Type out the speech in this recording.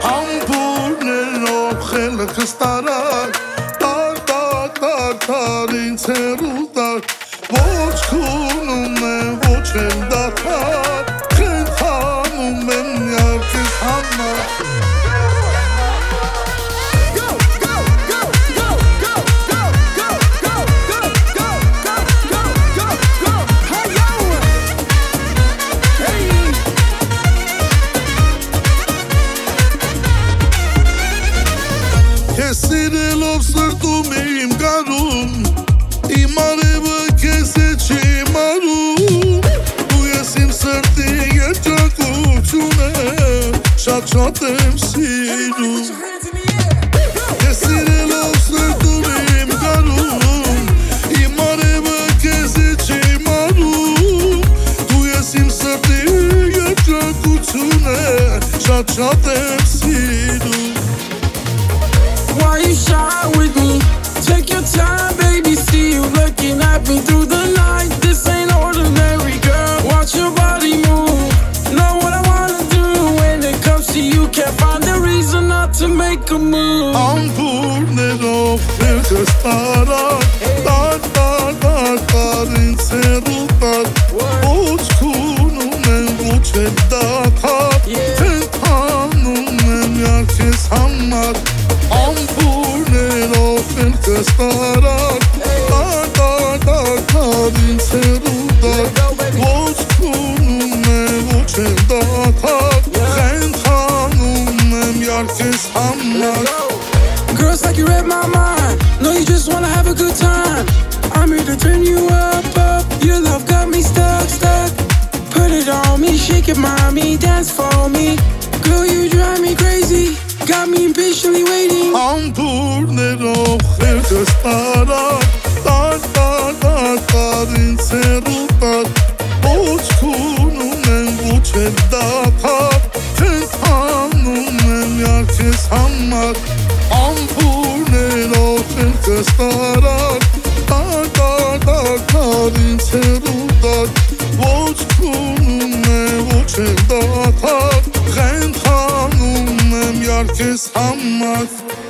Ամբուրներով խելքս տարար Տար ինձ հեռու տար Ոչ քունում եմ, ոչ էլ դադար Խենթանում եմ միարկես համար Քեզ սիրելով սրտում իմ գարում Իմ արևը քեզ է չի մարում Դու ես իմ սրտի երջանկությունը Շատ եմ սիրում Քեզ սիրելով սրտում իմ գարում Իմ արևը քեզ է չի մարում Դու ես իմ սրտի երջանկությունը Շատ եմ սիրում Why you shy with me? Take your time, baby, see you looking at me through the night. This ain't ordinary, girl. Watch your body move. Know what I wanna do when it comes to you. Can't find a reason not to make a move. Ամբուրներով խելքս տարար Տար ինձ հեռու տար Ոչ քունում եմ, ոչ էլ դադար Խենթանում եմ միարկես համար Ամբուրներով խելքս տարար Տար ինձ հեռու տար Ոչ քունում եմ, ոչ էլ դադար Խենթանում եմ միարկես համար Girls like you read my mind. Know you just wanna have a good time. I'm here to turn you up. Your love got me stuck. Put it on me, shake it, mommy, dance for me. Girl, you drive me crazy. Got me impatiently waiting. Ամբուրներով խելքս տարար Տար ինձ հեռու տար Ոչ քունում եմ, ոչ էլ դադար Խենթանում եմ միարկես համար Ամբուրներով խելքս տարար Տար ինձ հեռու տար Ոչ քունում եմ, ոչ էլ դադար Խենթանում եմ միարկես համար